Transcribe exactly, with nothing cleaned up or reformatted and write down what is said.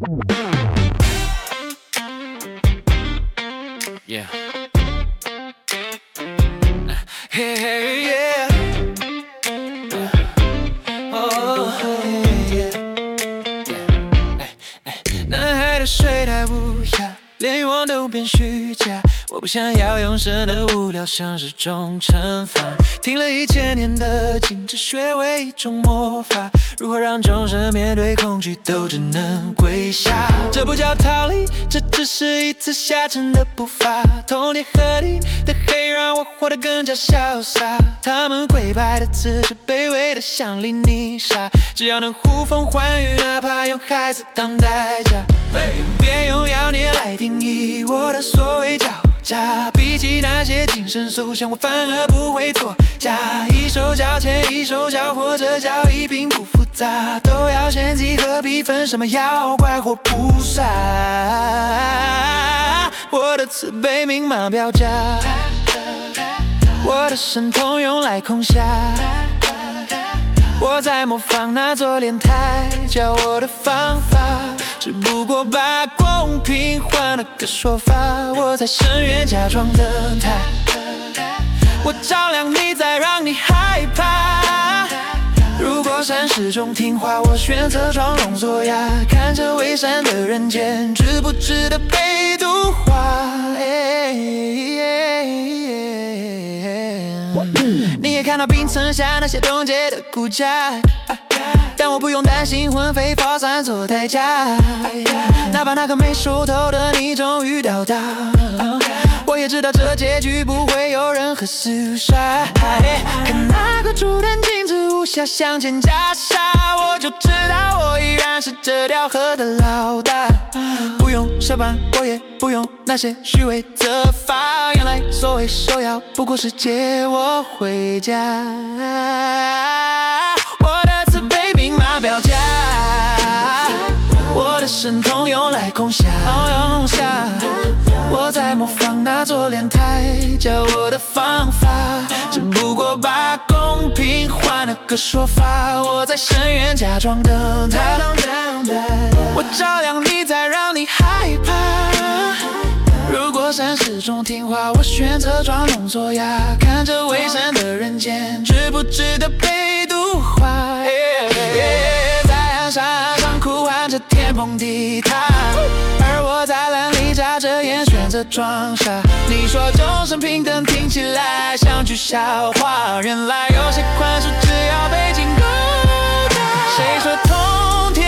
Yeah. Hey, hey, yeah. Oh, yeah. Yeah. 男孩的睡太无暇，连欲望都变虚假。我不想要永生的无聊，像是种惩罚。听了一千年的经，只学会一种魔法。如何让众生面对恐惧都只能跪下？这不叫逃离，这只是一次下沉的步伐。痛点合理的黑让我活得更加潇洒。他们跪拜的姿势卑微的像粒泥沙，只要能呼风唤雨，哪怕用孩子当代价。别用妖孽来定义我的所谓脚。比起那些精神塑像，我反而不会错价。一手交钱一手交货，这交易并不复杂，都要先几何必分什么妖怪或菩萨。我的慈悲明码标价，我的神通用来空下。我在模仿那座莲台，教我的方法，只不过把公平换了个说法。我在深渊假装等待，我照亮你，再让你害怕。如果善始终听话，我选择装聋作哑，看着伪善的人间，值不值得被度化？你也看到冰层下那些冻结的骨架，但我不用担心魂飞魄散做代价。哪怕那颗没熟透的你终于到达，我也知道这结局不会有任何厮杀。看那个朱丹静止无暇向前加沙，我就知道我依然是这条河的老大。不用设防，我也不用那些虚伪责罚，原来所谓首要不过是接我回家。我的慈悲明码标价，我的神通用来空下。我在模仿那座莲台，教我的方法，只不过把公平换了个说法。我在深渊假装等待，我照亮你，再让你害怕。如果善始终听话，我选择装聋作哑，看着伪善的人间，值不值得被度化？ yeah, yeah, 在岸沙上哭喊着天崩地塌，而我在蓝里眨着眼选择装傻。你说众生平等，听起来像句笑话，原来有些宽恕只要被警告。谁说通